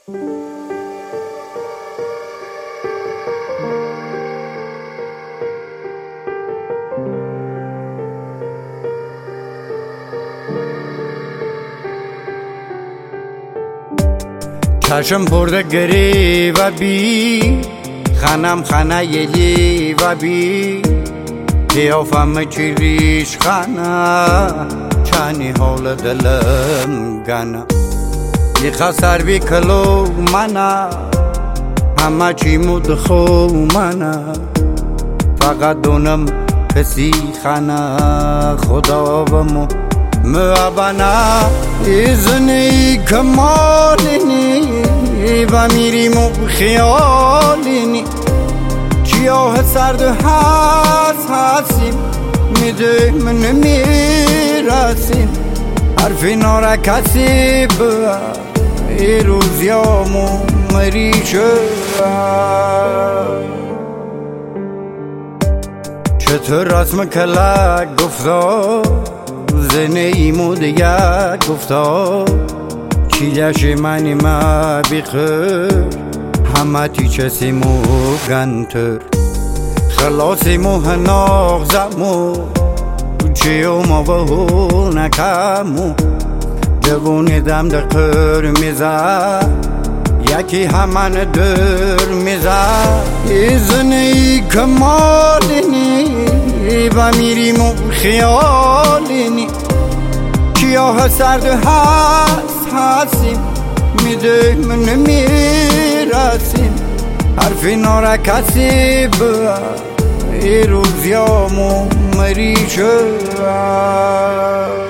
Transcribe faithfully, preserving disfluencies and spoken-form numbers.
چشم پرده گری و بی خانم خانه یلی و بی قیافم چیریش خانه چانی حال دلم گنه یخا سر بی کلو منه همه چی مود خو منه فقط دونم کسی خانه خدا و مو مبنا ایزنی کمالینی و میریم و خیالینی چیاه سرد هست هستیم میده من میرسیم حرفی نارا کسی با ای روزیامو مریشه چطور رسم کلک گفتا زنه ایمو دیگر گفتا چیلش منی ما بیخر همه تی چسیمو گنتر خلاصیمو هناغ زمو چیو ما بهو نکمو جوونی دم دقر میزد یکی همان در میزد ایزنه ای کمالینی و میریم و خیالینی چیاه سرد هست هستیم میده من میرسیم حرفی نارا کسی با ای روزیامو مریشه